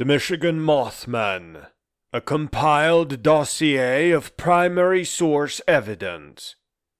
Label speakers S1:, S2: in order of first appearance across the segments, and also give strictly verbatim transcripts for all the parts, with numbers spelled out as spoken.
S1: The Michigan Mothman, a compiled dossier of primary source evidence.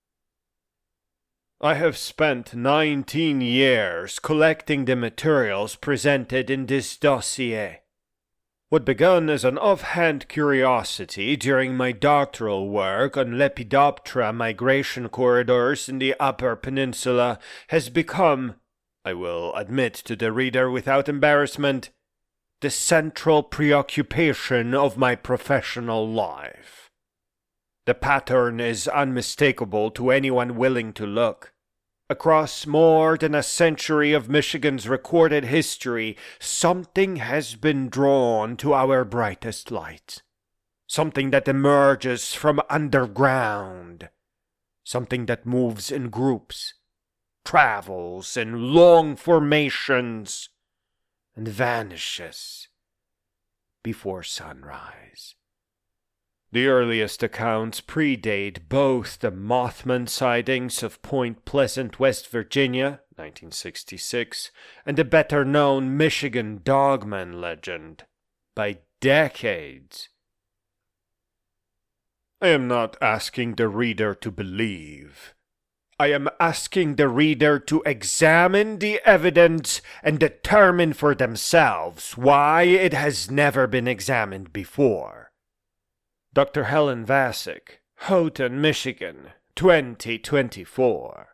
S1: I have spent nineteen years collecting the materials presented in this dossier. What began as an offhand curiosity during my doctoral work on Lepidoptera migration corridors in the Upper Peninsula has become, I will admit to the reader without embarrassment, the central preoccupation of my professional life. The pattern is unmistakable to anyone willing to look. Across more than a century of Michigan's recorded history, something has been drawn to our brightest light. Something that emerges from underground. Something that moves in groups, travels in long formations, and vanishes before sunrise. The earliest accounts predate both the Mothman sightings of Point Pleasant, West Virginia, nineteen sixty-six, and the better-known Michigan Dogman legend by decades. I am not asking the reader to believe. I am asking the reader to examine the evidence and determine for themselves why it has never been examined before. Doctor Helen Vasick, Houghton, Michigan, twenty twenty-four.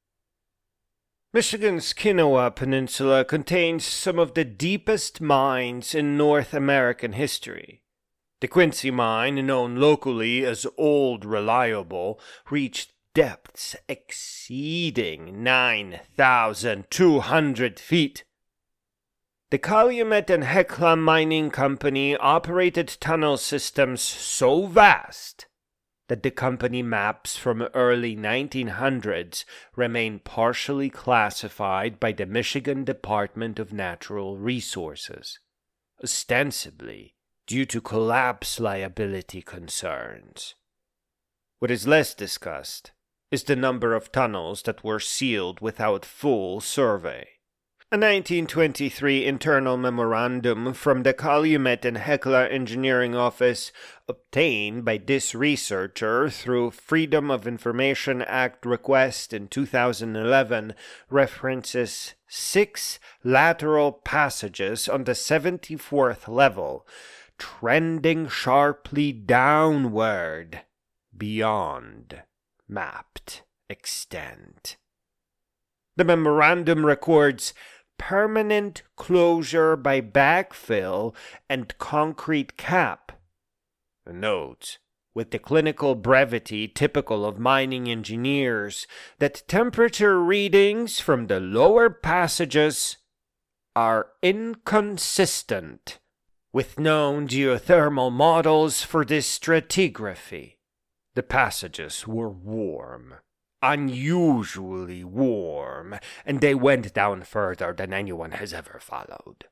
S1: Michigan's Kinawa Peninsula contains some of the deepest mines in North American history. The Quincy Mine, known locally as Old Reliable, reached depths exceeding nine thousand two hundred feet. The Calumet and Hecla Mining Company operated tunnel systems so vast that the company maps from early nineteen hundreds remain partially classified by the Michigan Department of Natural Resources, ostensibly due to collapse liability concerns. What is less discussed is the number of tunnels that were sealed without full survey. A nineteen twenty-three internal memorandum from the Calumet and Hecla Engineering Office, obtained by this researcher through Freedom of Information Act request in two thousand eleven, references six lateral passages on the seventy-fourth level, trending sharply downward beyond mapped extent. The memorandum records permanent closure by backfill and concrete cap. Note, with the clinical brevity typical of mining engineers, that temperature readings from the lower passages are inconsistent with known geothermal models for this stratigraphy. The passages were warm, unusually warm, and they went down further than anyone has ever followed.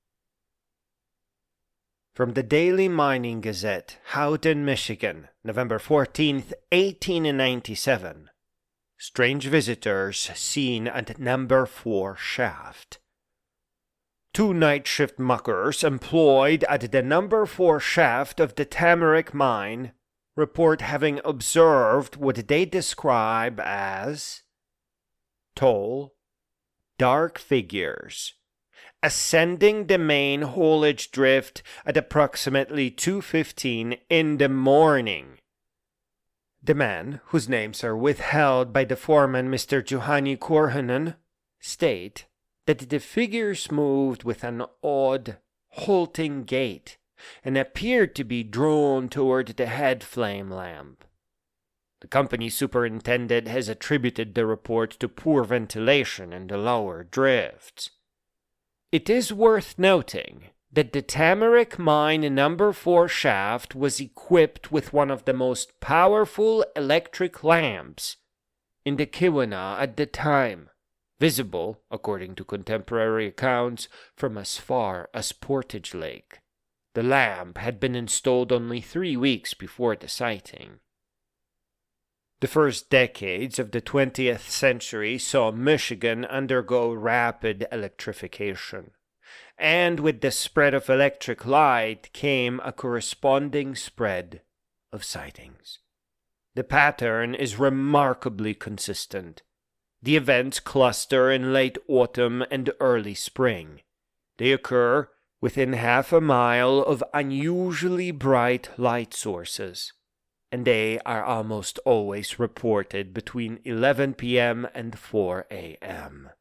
S1: From the Daily Mining Gazette, Houghton, Michigan, November fourteenth, eighteen ninety-seven. Strange visitors seen at number four shaft. Two night shift muckers employed at the number four shaft of the Tamarack mine report having observed what they describe as tall, dark figures ascending the main haulage drift at approximately two fifteen in the morning. The men, whose names are withheld by the foreman Mister Juhani Korhonen, state that the figures moved with an odd, halting gait and appeared to be drawn toward the head flame lamp. The company superintendent has attributed the report to poor ventilation in the lower drifts. It is worth noting that the Tamarack Mine number four shaft was equipped with one of the most powerful electric lamps in the Keweenaw at the time, visible, according to contemporary accounts, from as far as Portage Lake. The lamp had been installed only three weeks before the sighting. The first decades of the twentieth century saw Michigan undergo rapid electrification. And with the spread of electric light came a corresponding spread of sightings. The pattern is remarkably consistent. The events cluster in late autumn and early spring. They occur within half a mile of unusually bright light sources, and they are almost always reported between eleven p.m. and four a.m.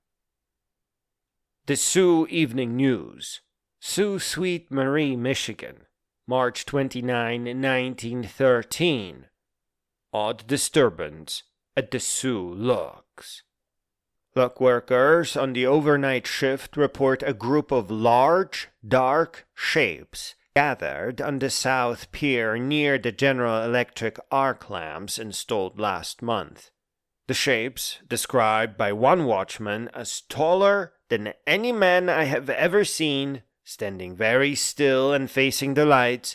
S1: The Sioux Evening News, Sault Ste. Marie, Michigan, March twenty-ninth, nineteen thirteen. Odd disturbance at the Sioux Locks. Lock workers on the overnight shift report a group of large, dark shapes gathered on the south pier near the General Electric arc lamps installed last month. The shapes, described by one watchman as taller than any man I have ever seen, standing very still and facing the lights,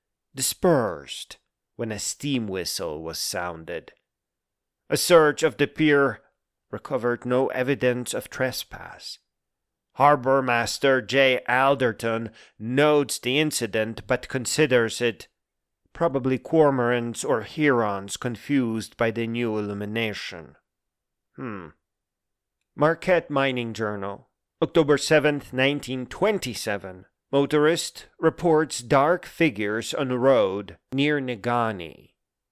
S1: dispersed when a steam whistle was sounded. A search of the pier recovered no evidence of trespass. Harbor Master J. Alderton notes the incident but considers it probably cormorants or herons confused by the new illumination. Hmm. Marquette Mining Journal, October seventh, nineteen twenty-seven. Motorist reports dark figures on road near Negaunee.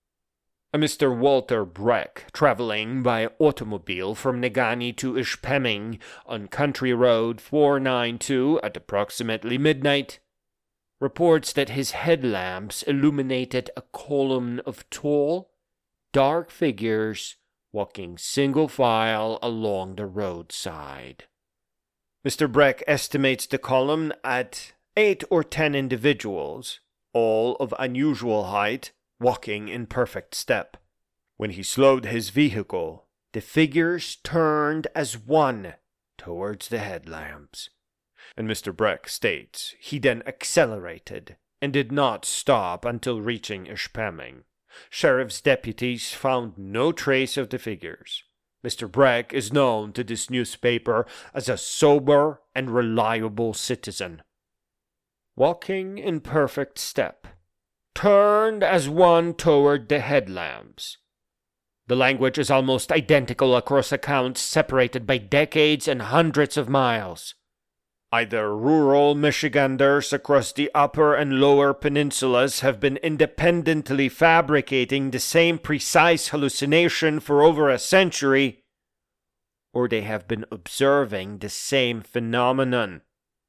S1: A Mister Walter Breck, traveling by automobile from Negaunee to Ishpeming on Country Road four ninety-two at approximately midnight, reports that his headlamps illuminated a column of tall, dark figures walking single file along the roadside. Mister Breck estimates the column at eight or ten individuals, all of unusual height, walking in perfect step. When he slowed his vehicle, the figures turned as one towards the headlamps. And Mister Breck states he then accelerated and did not stop until reaching Ishpeming. Sheriff's deputies found no trace of the figures. Mister Breck is known to this newspaper as a sober and reliable citizen. Walking in perfect step, turned as one toward the headlamps. The language is almost identical across accounts separated by decades and hundreds of miles. Either rural Michiganders across the upper and lower peninsulas have been independently fabricating the same precise hallucination for over a century, or they have been observing the same phenomenon.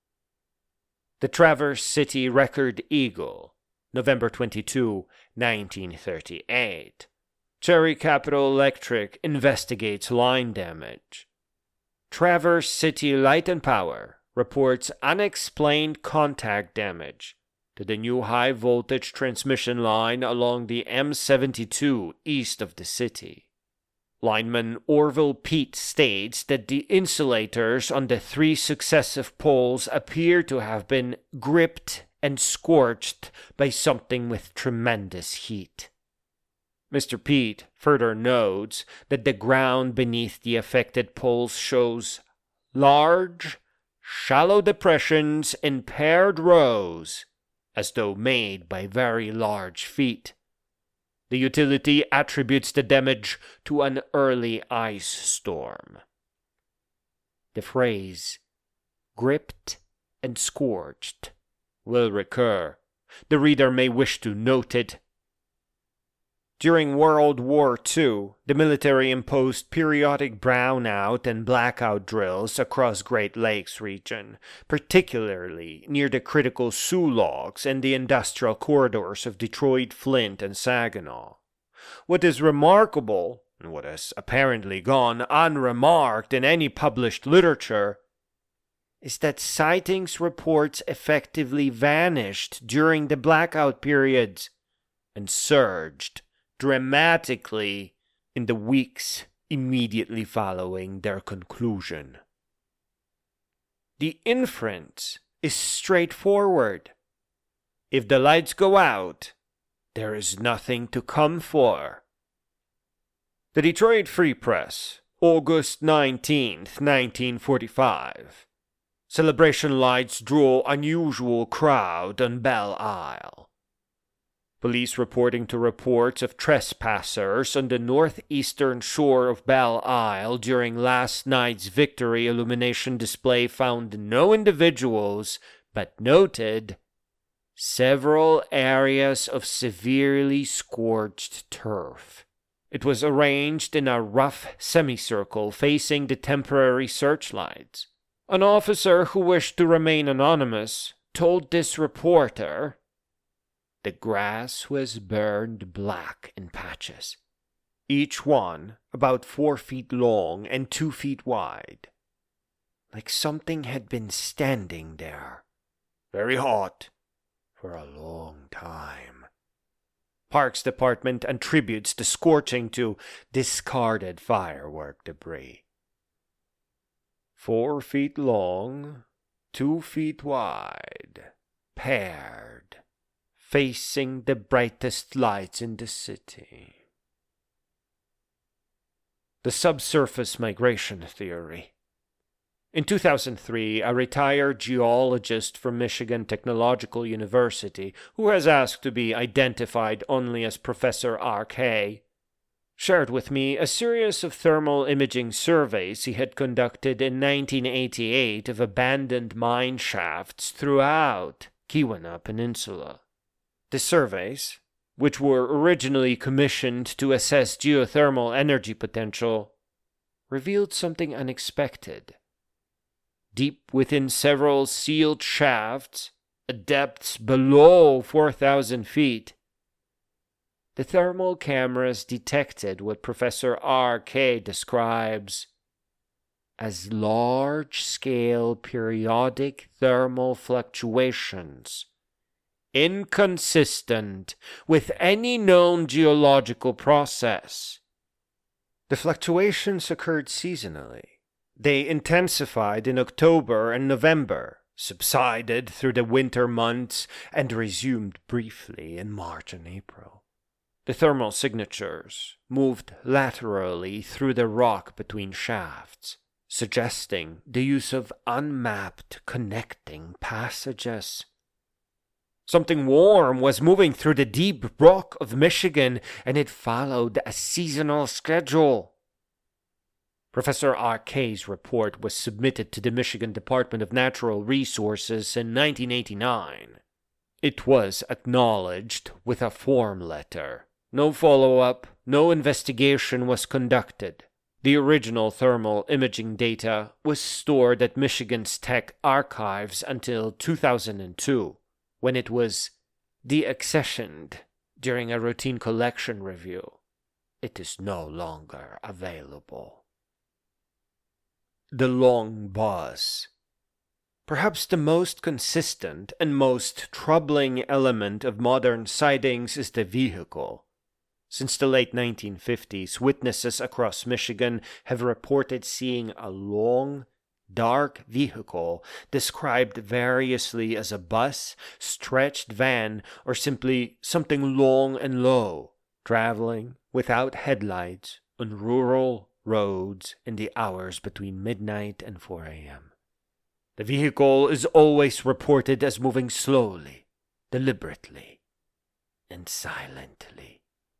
S1: The Traverse City Record-Eagle, November twenty-second, nineteen thirty-eight. Cherry Capital Electric investigates line damage. Traverse City Light and Power reports unexplained contact damage to the new high-voltage transmission line along the M seventy-two east of the city. Lineman Orville Pete states that the insulators on the three successive poles appear to have been gripped and scorched by something with tremendous heat. Mister Pete further notes that the ground beneath the affected poles shows large, shallow depressions in paired rows, as though made by very large feet. The utility attributes the damage to an early ice storm. The phrase, gripped and scorched, will recur. The reader may wish to note it. During World War Two, the military imposed periodic brownout and blackout drills across Great Lakes region, particularly near the critical Sioux logs and the industrial corridors of Detroit, Flint, and Saginaw. What is remarkable, and what has apparently gone unremarked in any published literature, is that sightings reports effectively vanished during the blackout periods and surged dramatically in the weeks immediately following their conclusion. The inference is straightforward. If the lights go out, there is nothing to come for. The Detroit Free Press, August nineteenth, nineteen forty-five. Celebration lights drew unusual crowd on Belle Isle. Police reporting to reports of trespassers on the northeastern shore of Belle Isle during last night's victory illumination display found no individuals, but noted several areas of severely scorched turf. It was arranged in a rough semicircle facing the temporary searchlights. An officer who wished to remain anonymous told this reporter, "The grass was burned black in patches, each one about four feet long and two feet wide, like something had been standing there, very hot, for a long time." Parks Department attributes the scorching to discarded firework debris. Four feet long, two feet wide, paired, facing the brightest lights in the city. The subsurface migration theory. In two thousand three, a retired geologist from Michigan Technological University, who has asked to be identified only as Professor R K, shared with me a series of thermal imaging surveys he had conducted in nineteen eighty-eight of abandoned mine shafts throughout Keweenaw Peninsula. The surveys, which were originally commissioned to assess geothermal energy potential, revealed something unexpected. Deep within several sealed shafts, at depths below four thousand feet, the thermal cameras detected what Professor R K describes as large-scale periodic thermal fluctuations, inconsistent with any known geological process. The fluctuations occurred seasonally. They intensified in October and November, subsided through the winter months, and resumed briefly in March and April. The thermal signatures moved laterally through the rock between shafts, suggesting the use of unmapped connecting passages. Something warm was moving through the deep rock of Michigan, and it followed a seasonal schedule. Professor R K's report was submitted to the Michigan Department of Natural Resources in nineteen eighty-nine. It was acknowledged with a form letter. No follow-up, no investigation was conducted. The original thermal imaging data was stored at Michigan's Tech Archives until two thousand two, when it was deaccessioned during a routine collection review. It is no longer available. The long buzz. Perhaps the most consistent and most troubling element of modern sightings is the vehicle. Since the late nineteen fifties, witnesses across Michigan have reported seeing a long, dark vehicle described variously as a bus, stretched van, or simply something long and low, traveling without headlights on rural roads in the hours between midnight and four a.m. The vehicle is always reported as moving slowly, deliberately, and silently.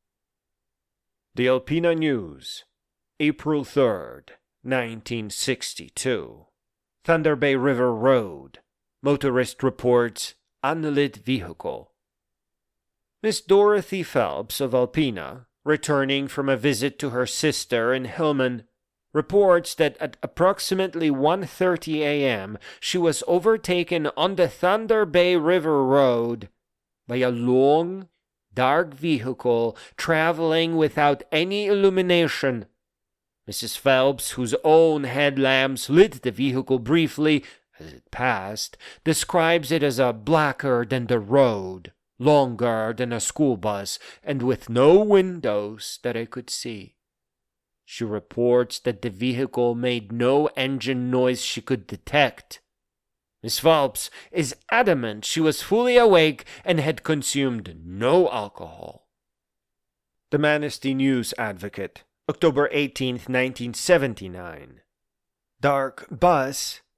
S1: The Alpena News, April third, nineteen sixty-two. Thunder Bay River Road. Motorist reports unlit vehicle. Miss Dorothy Phelps of Alpena, returning from a visit to her sister in Hillman, reports that at approximately one thirty a.m. she was overtaken on the Thunder Bay River Road by a long, dark vehicle traveling without any illumination. Missus Phelps, whose own headlamps lit the vehicle briefly as it passed, describes it as a blacker than the road, longer than a school bus, and with no windows that I could see. She reports that the vehicle made no engine noise she could detect. Miss Phelps is adamant she was fully awake and had consumed no alcohol. The Manistee News Advocate, October eighteenth, nineteen seventy-nine. Dark bus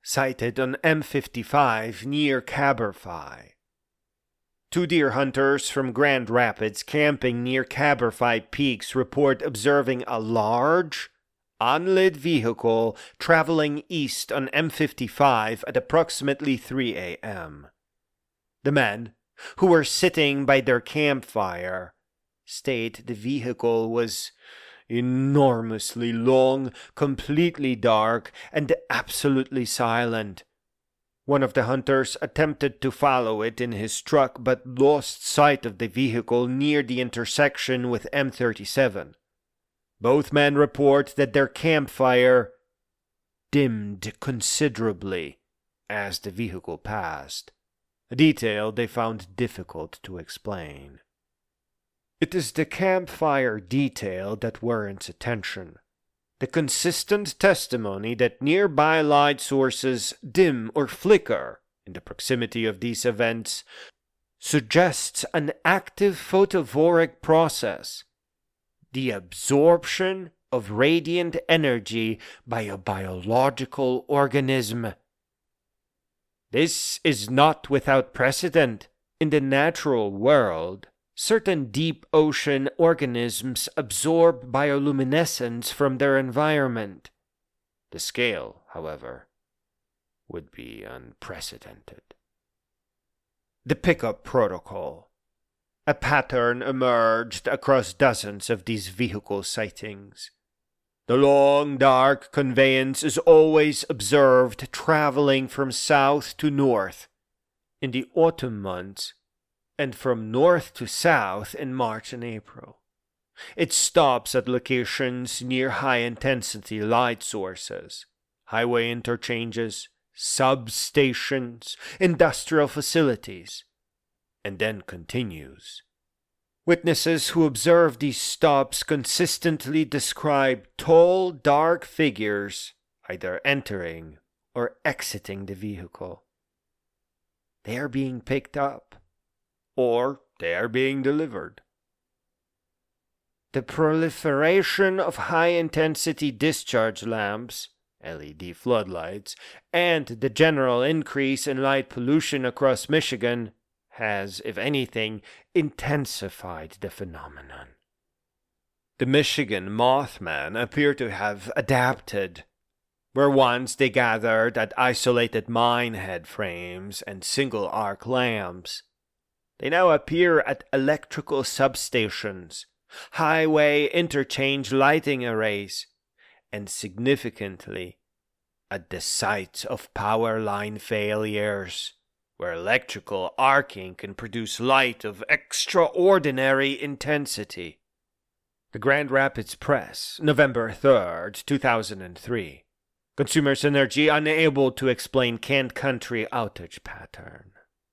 S1: sighted on M fifty-five near Caberphi. Two deer hunters from Grand Rapids camping near Caberphi Peaks report observing a large, unlit vehicle traveling east on M fifty-five at approximately three a.m. The men, who were sitting by their campfire, state the vehicle was enormously long, completely dark, and absolutely silent. One of the hunters attempted to follow it in his truck but lost sight of the vehicle near the intersection with M thirty-seven. Both men report that their campfire dimmed considerably as the vehicle passed, a detail they found difficult to explain. It is the campfire detail that warrants attention. The consistent testimony that nearby light sources dim or flicker in the proximity of these events suggests an active photophoric process, the absorption of radiant energy by a biological organism. This is not without precedent. In the natural world, certain deep ocean organisms absorb bioluminescence from their environment. The scale, however, would be unprecedented. The pickup protocol. A pattern emerged across dozens of these vehicle sightings. The long, dark conveyance is always observed traveling from south to north in the autumn months, and from north to south in March and April. It stops at locations near high-intensity light sources, highway interchanges, substations, industrial facilities, and then continues. Witnesses who observe these stops consistently describe tall, dark figures either entering or exiting the vehicle. They are being picked up, or they are being delivered. The proliferation of high-intensity discharge lamps, L E D floodlights, and the general increase in light pollution across Michigan has, if anything, intensified the phenomenon. The Michigan Mothmen appear to have adapted. Where once they gathered at isolated mine head frames and single arc lamps, they now appear at electrical substations, highway interchange lighting arrays, and significantly, at the site of power line failures, where electrical arcing can produce light of extraordinary intensity. The Grand Rapids Press, November third, two thousand three. Consumers Energy unable to explain Kent Country outage pattern.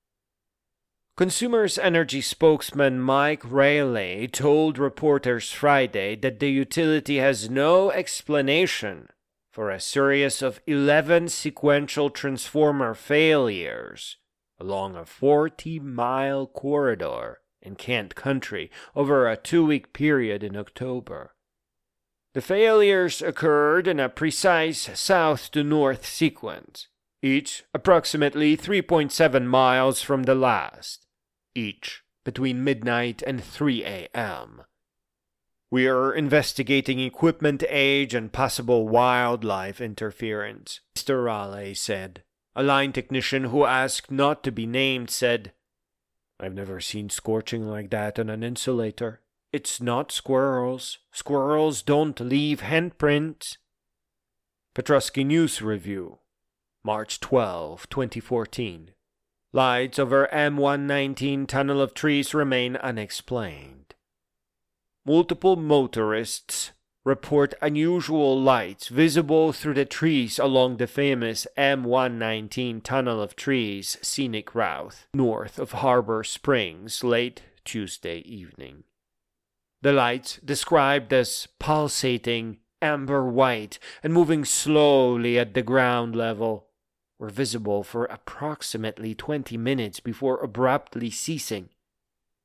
S1: Consumers Energy spokesman Mike Rayleigh told reporters Friday that the utility has no explanation for a series of eleven sequential transformer failures along a forty-mile corridor in Kent Country over a two-week period in October. The failures occurred in a precise south-to-north sequence, each approximately three point seven miles from the last, each between midnight and three a.m. We are investigating equipment age and possible wildlife interference, Mister Raleigh said. A line technician who asked not to be named said, "I've never seen scorching like that on an insulator. It's not squirrels. Squirrels don't leave handprints." Petrosky News Review, March twelfth, twenty fourteen. Lights over M one nineteen tunnel of trees remain unexplained. Multiple motorists report unusual lights visible through the trees along the famous M one nineteen tunnel of trees scenic route north of Harbor Springs late Tuesday evening. The lights, described as pulsating, amber white, and moving slowly at the ground level, were visible for approximately twenty minutes before abruptly ceasing.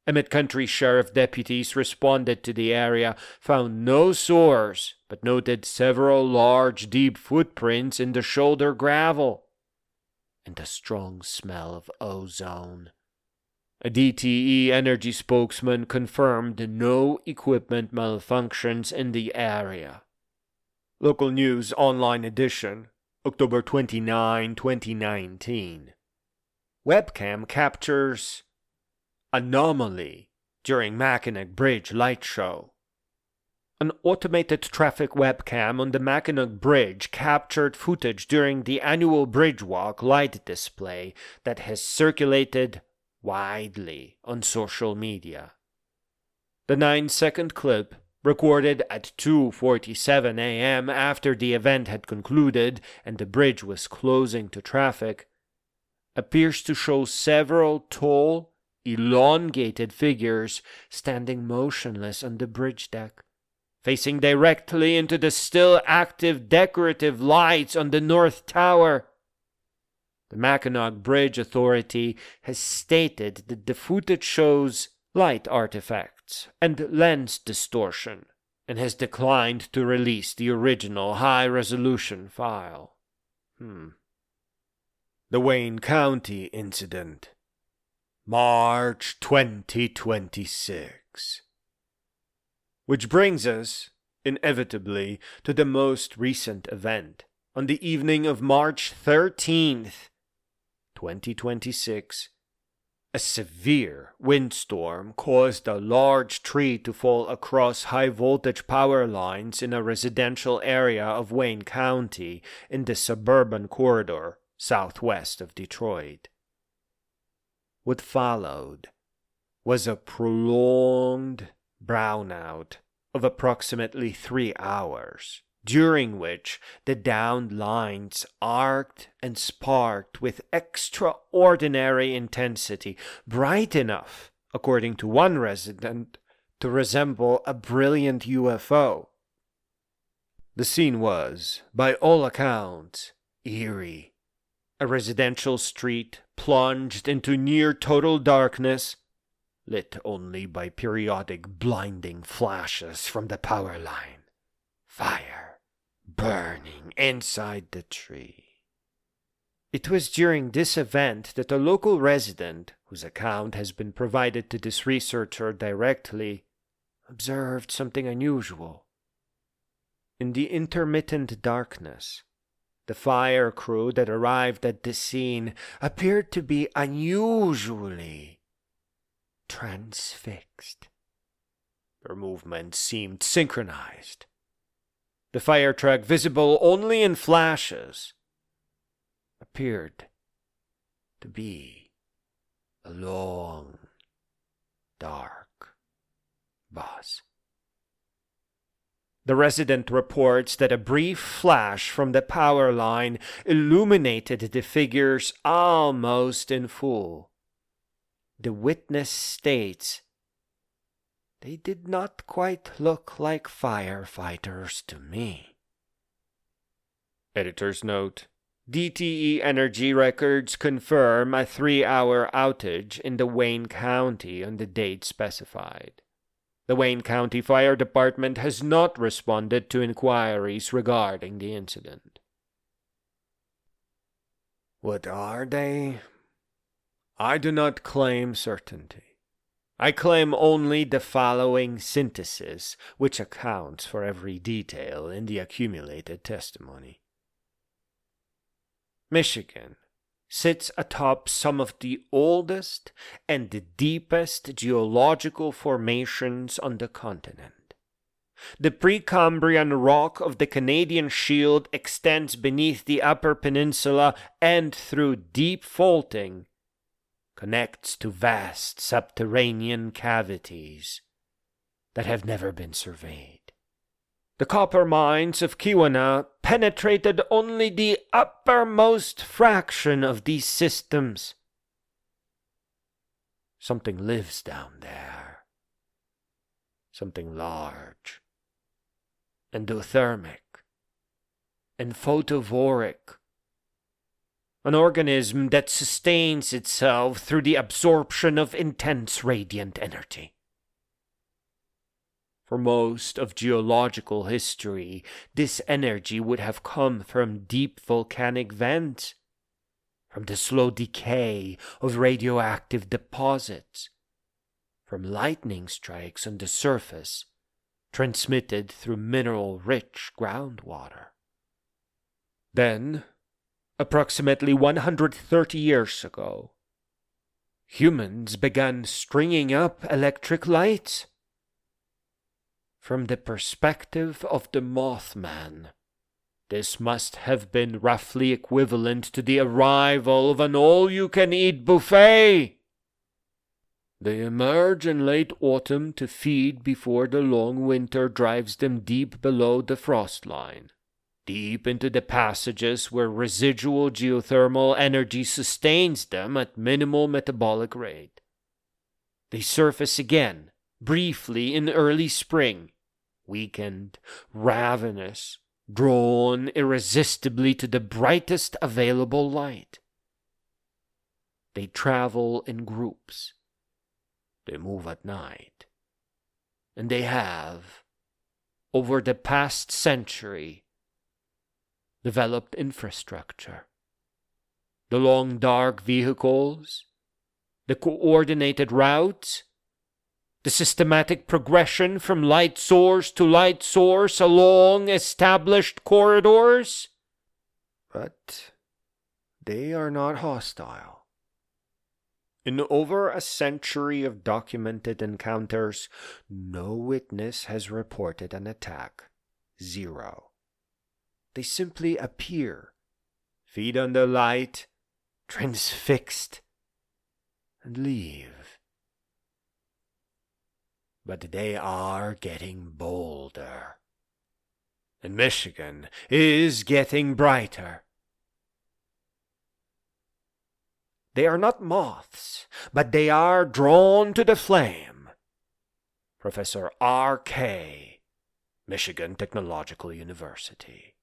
S1: Emmett County Sheriff deputies responded to the area, found no sores, but noted several large, deep footprints in the shoulder gravel, and a strong smell of ozone. A D T E Energy spokesman confirmed no equipment malfunctions in the area. Local News Online Edition, October twenty-ninth, twenty nineteen. Webcam captures anomaly during Mackinac Bridge light show. An automated traffic webcam on the Mackinac Bridge captured footage during the annual Bridge Walk light display that has circulated widely on social media. The nine-second clip, recorded at two forty-seven a.m. after the event had concluded and the bridge was closing to traffic, appears to show several tall, elongated figures standing motionless on the bridge deck, facing directly into the still active decorative lights on the North Tower. The Mackinac Bridge Authority has stated that the footage shows light artifacts and lens distortion, and has declined to release the original high-resolution file. Hmm. The Wayne County Incident, March twenty twenty-six. Which brings us, inevitably, to the most recent event. On the evening of March thirteenth, twenty twenty-six, a severe windstorm caused a large tree to fall across high-voltage power lines in a residential area of Wayne County in the suburban corridor southwest of Detroit. What followed was a prolonged brownout of approximately three hours, during which the downed lines arced and sparked with extraordinary intensity, bright enough, according to one resident, to resemble a brilliant U F O. The scene was, by all accounts, eerie. A residential street plunged into near-total darkness, lit only by periodic blinding flashes from the power line. Fire burning inside the tree. It was during this event that a local resident, whose account has been provided to this researcher directly, observed something unusual. In the intermittent darkness, the fire crew that arrived at the scene appeared to be unusually transfixed. Their movements seemed synchronized. The fire truck, visible only in flashes, appeared to be a long, dark bus. The resident reports that a brief flash from the power line illuminated the figures almost in full. The witness states, "They did not quite look like firefighters to me." Editor's note: D T E Energy records confirm a three-hour outage in the Wayne County on the date specified. The Wayne County Fire Department has not responded to inquiries regarding the incident. What are they? I do not claim certainty. I claim only the following synthesis, which accounts for every detail in the accumulated testimony. Michigan sits atop some of the oldest and the deepest geological formations on the continent. The Precambrian rock of the Canadian Shield extends beneath the Upper Peninsula and, through deep faulting, connects to vast subterranean cavities that have never been surveyed. The copper mines of Keweenaw penetrated only the uppermost fraction of these systems. Something lives down there. Something large, endothermic, and photovoric, an organism that sustains itself through the absorption of intense radiant energy. For most of geological history, this energy would have come from deep volcanic vents, from the slow decay of radioactive deposits, from lightning strikes on the surface, transmitted through mineral-rich groundwater. Then, approximately one hundred thirty years ago, humans began stringing up electric lights. From the perspective of the Mothman, this must have been roughly equivalent to the arrival of an all-you-can-eat buffet. They emerge in late autumn to feed before the long winter drives them deep below the frost line, deep into the passages where residual geothermal energy sustains them at minimal metabolic rate. They surface again, briefly in early spring, weakened, ravenous, drawn irresistibly to the brightest available light. They travel in groups. They move at night. And they have, over the past century, developed infrastructure. The long dark vehicles, the coordinated routes, the systematic progression from light source to light source along established corridors. But they are not hostile. In over a century of documented encounters, no witness has reported an attack. Zero. They simply appear, feed on the light, transfixed, and leave. But they are getting bolder. And Michigan is getting brighter. They are not moths, but they are drawn to the flame. Professor R K, Michigan Technological University.